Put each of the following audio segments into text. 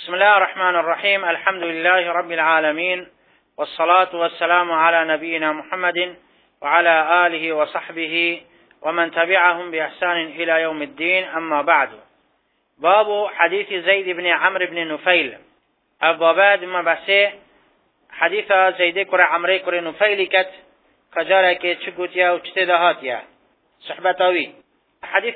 بسم الله الرحمن الرحيم. الحمد لله رب العالمين، والصلاة والسلام على نبينا محمد وعلى آله وصحبه ومن تبعهم بإحسان إلى يوم الدين. أما بعد، باب حديث زيد بن عمرو بن نفيل. أبواباد ما بحثه حديث زيد كر عمرو كر نفيل كت كجارك تشكوتيا وتشتدهاتيا صحبتاوي. حديث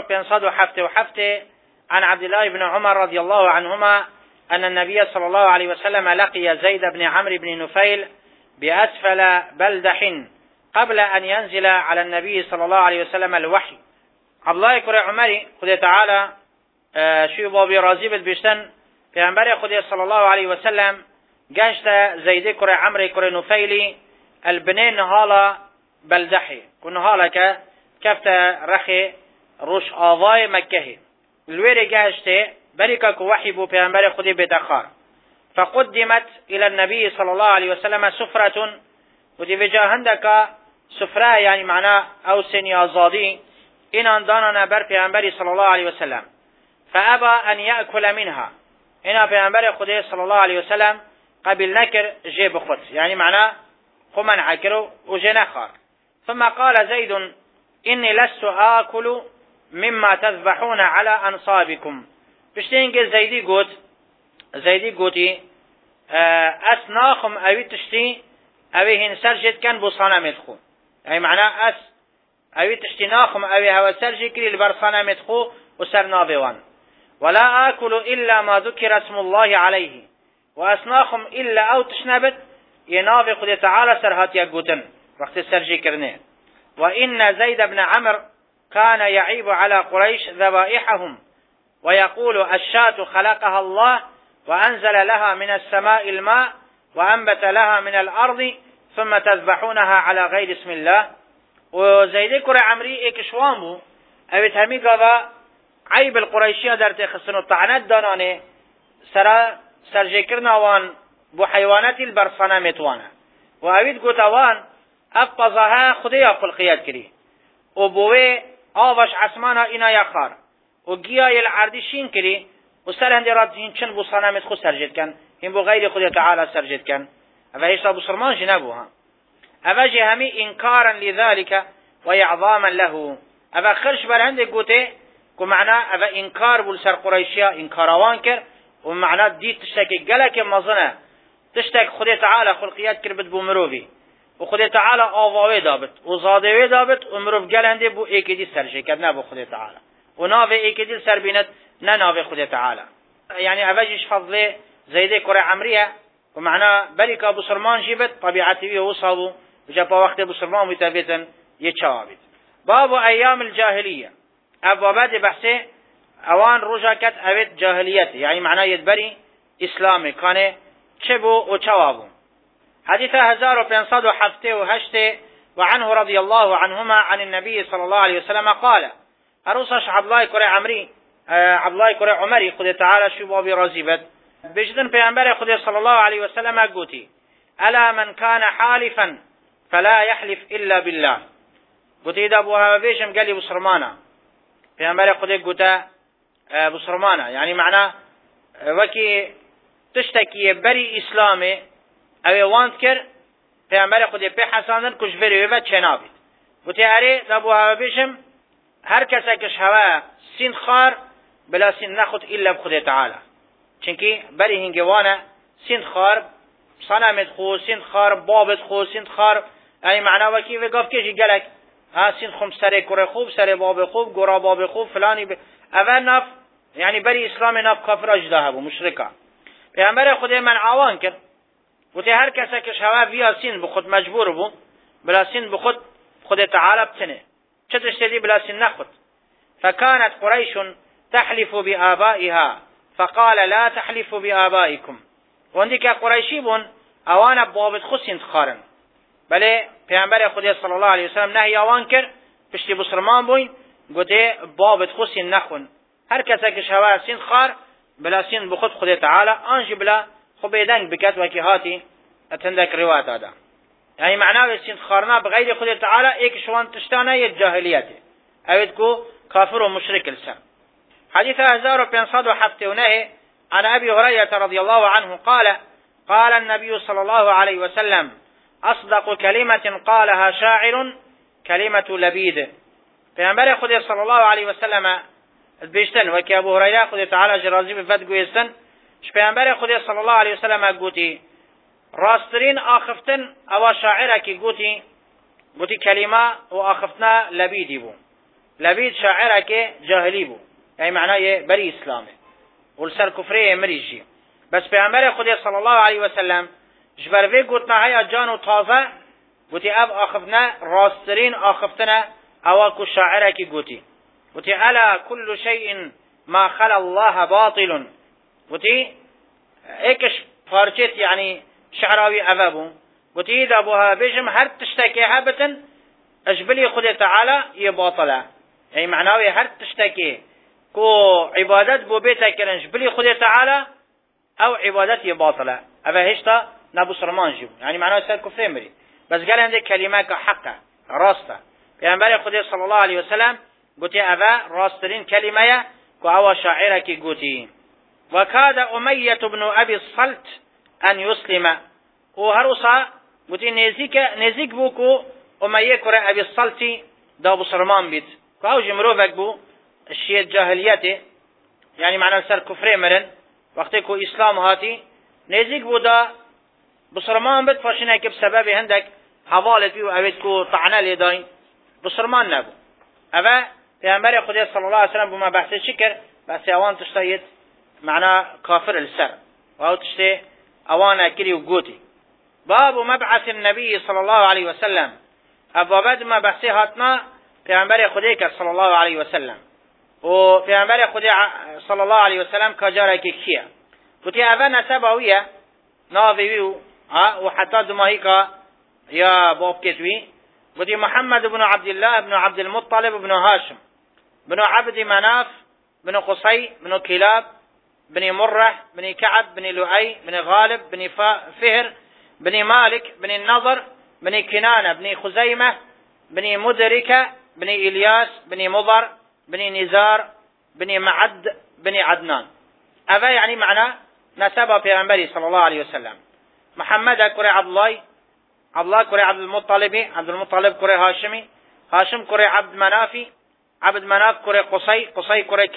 1507 عن عبد الله بن عمر رضي الله عنهما أن النبي صلى الله عليه وسلم لقي زيد بن عمرو بن نفيل بأسفل بلدح قبل أن ينزل على النبي صلى الله عليه وسلم الوحي. عبد الله كر عمري خذ تعالى شو بابي راضي بالبشتن في أنبار خذ صلى الله عليه وسلم جاشت زيد كر عمرو كر نفيلي البنين نهالا بلدحي كنهالا كفت رخي روش آضاي مكه الويري جاشته بركة وحي بو پیغمبر خودی بتخار. فقدمت إلى النبي صلى الله عليه وسلم سفرة، ودي بجاهندك سفرة يعني معناه أو سني آزادي إن أندانا بر پیغمبر صلى الله عليه وسلم، فأبى أن يأكل منها. إن پیغمبر خودی صلى الله عليه وسلم قبل نكر جيب خود يعني معناه خمن عكرو وجنخار. ثم قال زيد إني لست آكل مما تذبحون على أنصابكم. پشتینگه زیدی گوتی اس ناخم اوی تشتی اوی هن سرجت کن بو صنمت خو، يعني معناه اس اوی تشتی ناخم اوی هوا سرجت کلی لبر صنمت خو و سر نابوان. ولا آكل إلا ما ذكر اسم الله عليه، و اس ناخم إلا او تشنبت ينافي خود تعالى سرهاتيا قوتن وقت سرجي کرنه. وإن زيد بن عمرو كان يعيب على قريش ذبائحهم ويقول الشاة خلقها الله وأنزل لها من السماء الماء وأنبت لها من الأرض ثم تذبحونها على غير اسم الله. وزيد كر عمري اكشوامو اويت همي قضا عيب القريشية در تخصن الطعنات دانانه سرجكرنا وان بو حيوانات البرصانة متوانا وأويت قوتوان أفقظها خديا خلقيات كري وبوه آوش عسمانا إنا يخار و گیای العردی شین کری و سر هندی راد این چند بو صنمت خود سرجد کن، این بو غیر خود تعالی سرجد کن. اوه ایسا بو سرمان جنبو ها اوه جه همی انکارا لذالک و اعظاما له. اوه خرش بر هنده گوته که معنا اوه انکار بول سر قریشیا انکاروان کر و معنا دید تشتک گلک مزنه تشتک خود تعالی خلقیت کر بد بو مروفی و خود تعالی آواوی دابت و زادوی دابت و مروف گل هنده بو ایکی دی سرجد کد نبو خود تعالی و ناوه ایکدیل سر بینت نه ناوه خود تعالی. يعني اوجش فضل زيد كر عمريه ومعناه بريك ابو سلمان جيبت طبيعته وصابو وجاب وقت ابو سلمان متابعا يتشابت. باب ايام الجاهليه. ابواب بحثه اوان رجاكت اوت جاهليت يعني معناه يدبري اسلامي كان چبو و چوابو. حديث 1507 وعنه رضي الله عنهما عن النبي صلى الله عليه وسلم قال: أروسش عبد الله كر عمري خد تعالى شو بابي رازيبت بجدن پیغمبر خد صلى الله عليه وسلم قوتي: ألا من كان حالفا فلا يحلف إلا بالله. قوتي إذا أبوها بيشم قال لي بسرمانا پیغمبر خد قوتا بسرمانا يعني معناه وكي تشتكي بري إسلامي أو وانت كر پیغمبر خد بي حساندن كش بري وبا چنابت. قوتي أري أبوها بيشم هر کس کش هوا سین خار بلا سین نخود الا بخود تعالی، چونکی بری هنگوانه سین خار صنمت خو سین خار بابت خو سین خار یعنی معنا وکی و گفت کیجی گلک ها سین خم سر کره خوب سر باب خوب گورا باب خوب فلانی اول نف یعنی بری اسلام نف کافر اجده بو مشرکا. پیامبر خود من عوان کرد گفت هر کس کش هوا بیا سین بخود مجبور بو بلا سین بخود خود تعالی بتنه چتشتدي بلا سن نخد. فكانت قريش تحلف بآبائها فقال لا تحلفوا بآبائكم. وعندك قريشي بون اوان بابت خسين تخارن بله پیامبر خدا صلی الله علیه وسلم نهی اوان کر پشتی بسرمان بوین گوته بابت خسين نخون هر کسی که شوا سین خار بلا سین بخود خدا تعالی انج بلا خبیدنگ بکت وکی هاتی اتندک روایت دادا. يعني معناه السين خارنا بغير خدا تعالى ايك شوان تشتانا الجاهلية اويدكو كافر ومشرك لسان. حديث 1507 عن أبي هريرة رضي الله عنه قال قال النبي صلى الله عليه وسلم أصدق كلمة قالها شاعر كلمة لبيد. پیامبر خدا صلی الله علیه و سلم بیشتن و که ابو هریره خدا تعالی جرازی بفت گویستن پیامبر خدا صلی الله علیه و سلم گوتی راسترین آخفتن او شاعره کی گوتی کلمه و آخفتنا لبیدی بو. لبید شاعره که جاهلی بو، یعنی معنای بری اسلامه و سر کفره مریجی. بس پیامبر خدا صلی الله علیه و سلم جبروی گوتنا هیا جان و تازه گوتی اب آخفتنا راسترین آخفتنا اواكو شاعره کی گوتی الا كل شيء ما خلا الله باطل. گوتی ایکش پارچت یعنی شعراوی اوابو گوتی دا بوها بجم هر تشتکی هبتن اجبلی خود تعالی یه باطله، یعنی معناوی هر تشتکی کو عبادت بو بیتا کرن جبلی خود تعالی او عبادت یه باطله اوه هشتا نبو سرمان جیبو، یعنی معناوی سر کفره مری. بس قال هنده کلمه که حقه راسته. پیامبر خدا صلی الله علیه و سلم گوتی اوه راسترین کلمه که او شاعره کی گوتی. و کاد امیه بن ابی الصلت ان یسلم و هروسا گوتی نزیک بو کو امیه کره ابی الصلتی دا بسرمان بید که او جمروفک بو الشیعه جاهلیته، یعنی معنی سر کفره مرن وقتی که اسلام هاتی نزیک بو دا بسرمان بید فاشنه که بسبب هندک حوالت بی و اوید که طعنه لیداین بسرمان نبو. اوه پیامبر خدا صلی الله علیه و سلم بما بحث شکر بحث اوان تشتاید معنا کافر السر و او تشتی اوان اکلی و گوتی. باب مبعث النبی صلی الله علیه و سلم ابوابد ما بحثی هاتنا پیامبر خدا که صلی الله علیه و سلم و پیامبر خدا صلی الله علیه و سلم کجاره که کیه گوتی اوه نسباویه ناویو و حتی دماهی که یا باب کتوی ودي محمد بن عبد الله بن عبد المطلب بن هاشم بن عبد مناف بن قصي بن كلاب بن مرة بن كعب بن لؤي بن غالب بن فهر بن مالك بن النضر بن كنانة بن خزيمة بن مدركة بن إلياس بن مضر بن نزار بن معد بن عدنان. هذا يعني معنى نسبه پیغمبری صلى الله عليه وسلم. محمد كري عبد الله كري عبد المطلب كري هاشم كري عبد مناف كري قصي كري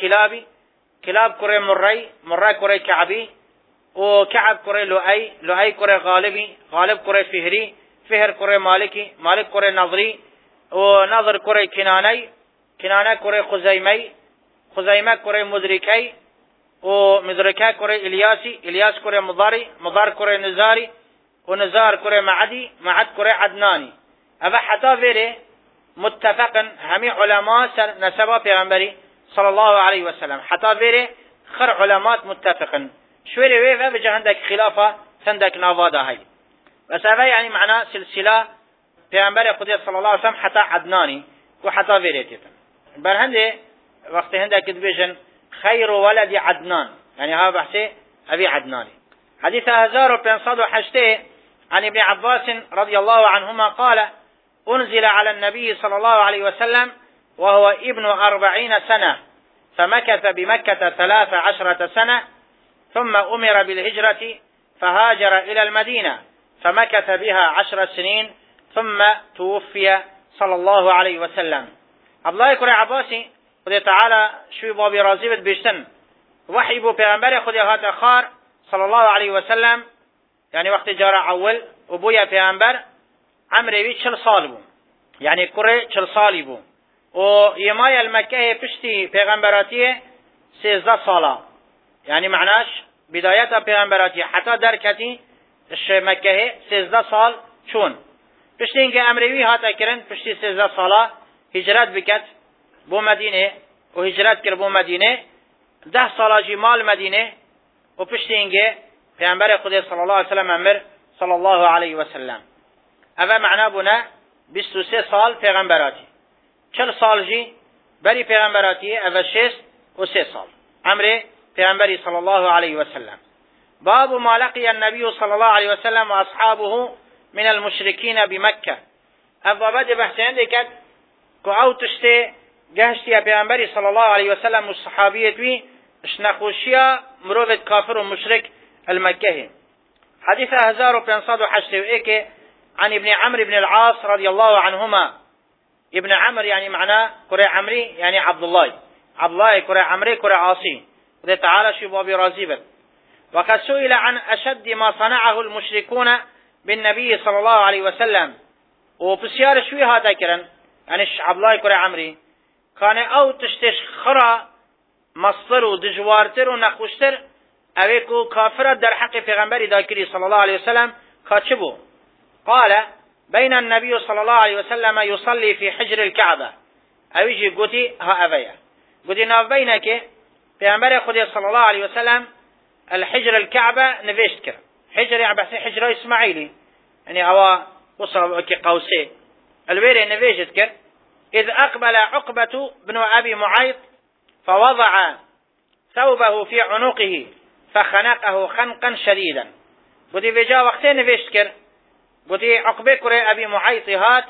كلاب كري مري كري كعبي وكعب كري لؤي كري غالب كري فهر كري مالك كري نظري ونظر كري كنانة كري خزيمة كري مدركي ومدركة كري إلياس كري مضار كري نزاري ونزار كري معد كري عدناني. أبا حتى فيري متفقا همي علماء نسبة پیغمبري صلى الله عليه وسلم حتى فيري خر علماء متفقا شويري ويفا بجا عندك خلافة سندك نافادا هاي بس هذا يعني معناه سلسلة پیغمبر خدا صلى الله عليه وسلم حتى عدناني وحتى فيري تيتن بل هنده وقت هندك تبيجن خير ولد عدنان، يعني هذا بحثي أبي عدناني. حديث 1508 عن ابن عباس رضي الله عنهما قال أنزل على النبي صلى الله عليه وسلم وهو ابن 40 سنة فمكث بمكة 13 سنة ثم أمر بالهجرة فهاجر إلى المدينة فمكث بها 10 سنين ثم توفي صلى الله عليه وسلم. عبد الله كري عباسي خدا تعالى شوي بابي رازي بيشتن وحي بو پیغمبر خدا هات خار صلى الله عليه وسلم، يعني وقت جارة أول وبويا پیغمبر عمره بي 40 سال بو، يعني كري 40 سالي بو ويمايا المكة پشتي پیغمبراتيه 13 سالا، يعني معناش بداية پیغمبراتيه حتى دركتي مكة 13 سال چون پشتي انك عمره هات كرن پشتي 13 سالا هجرات بكت بو مدينة وهجرات كر بو مدينة 10 سالا جي مال مدينة وپشتي انك پیغمبر خدا صلى الله عليه وسلم امر صلى الله عليه وسلم. اوه معناه بنا 23 سال پیغمبراتی 40 سال جي بري پیغمبراتی اوه 6 سال عمره پیغمبری صلى الله عليه وسلم. باب ما لقي النبي صلى الله عليه وسلم واصحابه من المشركين بمكة. اوه بده بحث عندك كو او تشتي جهشتي پیغمبری صلى الله عليه وسلم والصحابية بي شنخوشيا مروفة كافر ومشرك المكة. حديث 1581 عن ابن عمرو بن العاص رضي الله عنهما. ابن عمرو يعني معناه كري عمري يعني عبد الله كري عمري كري عاصي وده تعالى شو بابي رازيبا. وقد سئل عن أشد ما صنعه المشركون بالنبي صلى الله عليه وسلم. وبسيار شوي هذا كرن يعني عبد الله كري عمري كان او تشتش خرا مصدر ودجوارتر ونخوشتر اويكو كافر در حق پیغمبر داكري صلى الله عليه وسلم كاتشبو. قال بين النبي صلى الله عليه وسلم يصلي في حجر الكعبة اويجي قوتي ها اويا قوتي ناف بينك پیغمبر خدي صلى الله عليه وسلم الحجر الكعبة نفيشت كر حجر يعني بحثي حجر اسماعيلي يعني هوا وصل قوسي الويري نفيشت كر إذ أقبل عقبة بن أبي معيط فوضع ثوبه في عنقه فخنقه خنقا شديدا. قدي بجا وقتين نفيشتكر قدي عقبة كري أبي معيط هات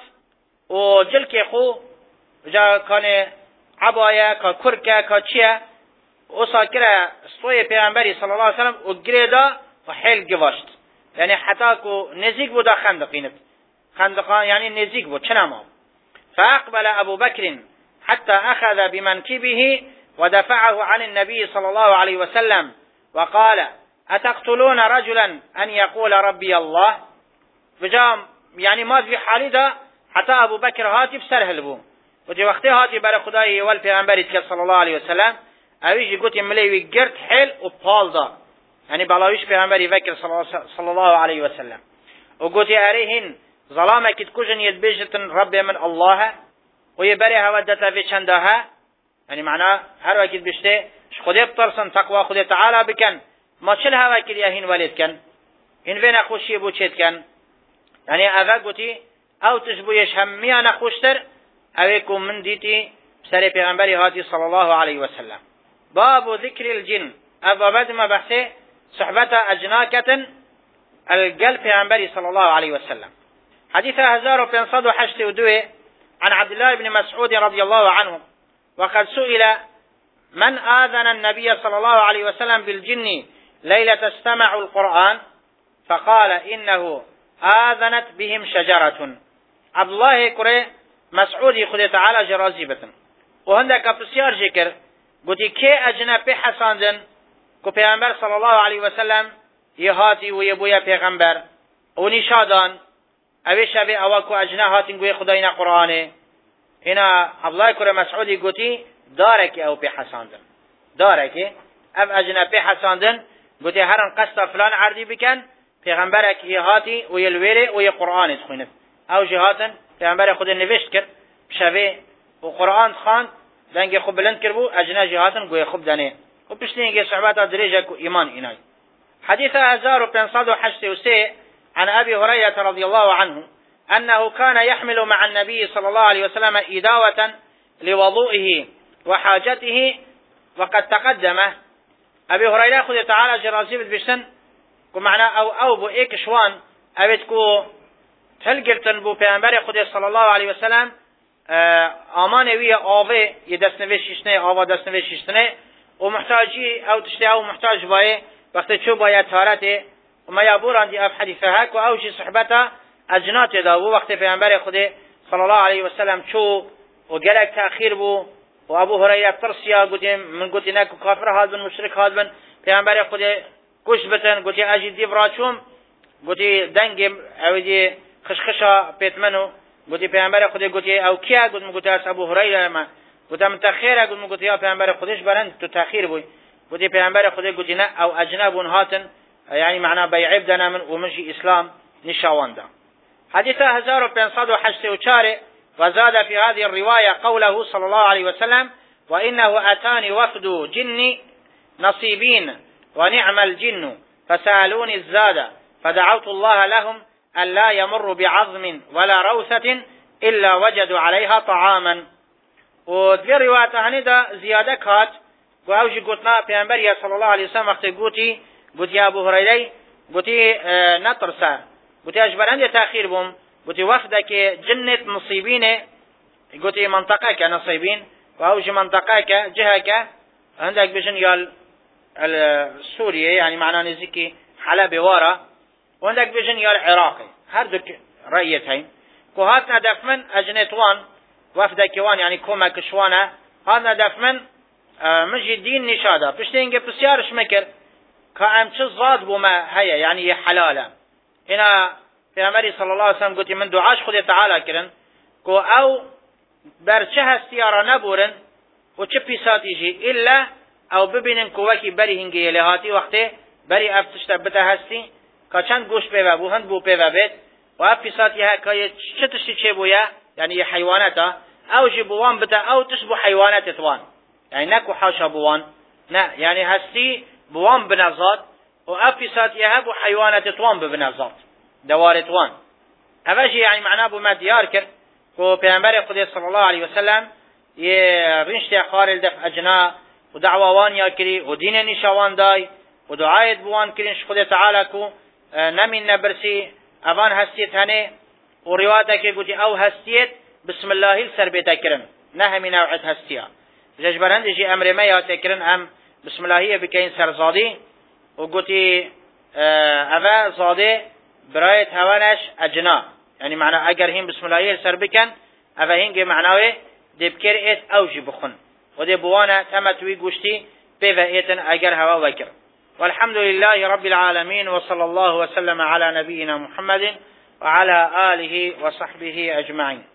وجلك خو جا كان عبايا ككركة كتشيا وصاكرة صوية پیغمبري صلى الله عليه وسلم وقريدا وحيل قواشت يعني حتى كو نزيق بودا خندقينت خندقان يعني نزيق بود چنامو. فأقبل أبو بكر حتى أخذ بمنكبه ودفعه عن النبي صلى الله عليه وسلم وقال أتقتلون رجلا أن يقول ربي الله. بجام يعني ما في حالي دا حتى أبو بكر هاتي بسره لبو ودي وقتي هاتي بر خداي والپیغمبر صلى الله عليه وسلم اويجي قلت مليوي قرد حيل وبال دا يعني بلاويش پیغمبر بكر صلى الله عليه وسلم وقلت أريهن ظلامك تكوجن يدبجتن رب من الله ويبريها ودتا في چندها يعني معناه هر وقت بشته خدي بترسن تقوى خدي تعالى بكن ما چلها وقت يهين ولد كن ان وين خوشي بو چت كن يعني اغا قلتي او تشبويش هميا نخوشتر اويكم من ديتي بسر پیغمبر هاتي صلى الله عليه وسلم. باب ذكر الجن ابا بعد ما بحثه صحبة اجناكة القلب پیغمبر صلى الله عليه وسلم. حديث 1582 عن عبد الله بن مسعود رضي الله عنه وقد سئل من آذن النبي صلى الله عليه وسلم بالجن ليلة استمعوا القرآن فقال إنه آذنت بهم شجرة. عبد الله كري مسعود خد تعالى جرازيبة وهندك بسيار ذكر قلت كي أجنب حساندن كو پیغمبر صلى الله عليه وسلم يهاتي ويبويا پیغمبر ونشادان اوی شبه اواکو اجنه هاتین گوی خداینا قرآنه اینا عبدالله کره مسعودی گوتی داره که او پی حساندن داره که او اجنه پی حساندن گوتی هران قصد فلان عردی بکن پیغمبرک هاتی و یلویره و ی قرآن تخوینه او جهاتن پیغمبر خود نوشت کرد شبه و قرآن خواند دنگ خوب بلند کربو اجنه جهاتن گوی خوب دانه و پشتی اینگه صحبت دریجه کو ایمان اینای. حديث 1583 عن أبي هريرة رضي الله عنه أنه كان يحمل مع النبي صلى الله عليه وسلم إداوة لوضوئه وحاجته وقد تقدم. أبي هريرة خذ تعالى جرازيب بشن كمعنى أو بو إيك شوان أبتكو تلقرتن بو پیامبر خود صلى الله عليه وسلم آمانه وی آوه یه دستنوه شیشنه آوه دستنوه شیشنه و محتاجی او تشتی او محتاج بایه وقتی چو باید تارته و ما یابوران دی اف حدیثه هک و اوشی صحبتا اجنات داو وقتی پیامبر خود صلى الله عليه وسلم چو و گلک تأخیر بو و ابو هريره ترسیا گوتیم من گوتی نکو کافر هاد بن مشرک هاد بن پیامبر خود کش بتن گوتی اجی دی براچوم گوتی دنگ او دی خشخشا پیتمنو گوتی پیامبر خود گوتی او کیا گوتی از ابو هريره ما گوتی من تأخیره گوتی یا پیامبر خودش برند تو تأخیر بوی گوتی پیامبر خود گوتی نه او اجنبون هاتن يعني معناه بيعيب دنا من ومشي اسلام نشاوندا. حديث 1584 وزاد في هذه الرواية قوله صلى الله عليه وسلم وإنه أتاني وفد جن نصيبين ونعم الجن فسألوني الزاد فدعوت الله لهم أن لا يمر بعظم ولا روثة إلا وجدوا عليها طعاما. ودي رواية هندا زيادة كات وأوجي قلتنا بيانبريا صلى الله عليه وسلم وقت قوتي قوتي أبو هريرة قوتي نطرسا قوتي أجبران تأخير بهم قوتي وفدك جنة نصيبين قوتي منطقة كنصيبين وأوجي منطقة جهة عندك بجن يال سوريا يعني معناه نزيكي حلب وارا وعندك بيجن يا العراقي هردك رأيتين كوهاتنا دفمن أجنتوان وفدكوان يعني كوما كشوانا هاتنا دفمن مجي دين نشادا بشتينجي بسيارش مكر كأم زاد بما هيا يعني حلالا هنا في أمري صلى الله عليه وسلم قلت من دعاش خذ تعالى كرن كو أو برچه هستيارا نبورن و چه پیسات يجي إلا أو ببینن كوكي بري هنگي لهاتي وقته بري افتشت بتا هستي که چند گوش پیوه بو هند بو پیوه بید و اف پیساتی ها که چه تشتی چه بویا يعني یه حیوانتا او جي بوان بتا او تشبو حیوانات توان يعني نكو حاشا بوان نا يعني هستي بوان بنظات و اف پیساتی ها بو حیوانات توان بنظات دوار توان اوشي يعني معناه بو ما ديار كر كو پیغمبر قدس صلى الله عليه وسلم يه رنشت خارل دف اجنا و دعوان یا کری و دین نشوان دای و دعایت بوان کرینش خود تعالی کو نمین نبرسی اوان هستیت هنه و روایت که گوتی او هستیت بسم الله سر بیتا کرن نه همین نوعت هستیا ججبرند جی امر ما یا تکرن هم بسم الله بکین سر زادی و گوتی اوه زاده برایت هوانش اجنا يعني معنى اگر هم بسم الله سر بکن اوه هنگ معناوه دبکر ایت اوجی بخون ودي بوانا تمتوي قشتي بفائية أجر هوا وكر والحمد لله رب العالمين وصلى الله وسلم على نبينا محمد وعلى آله وصحبه أجمعين.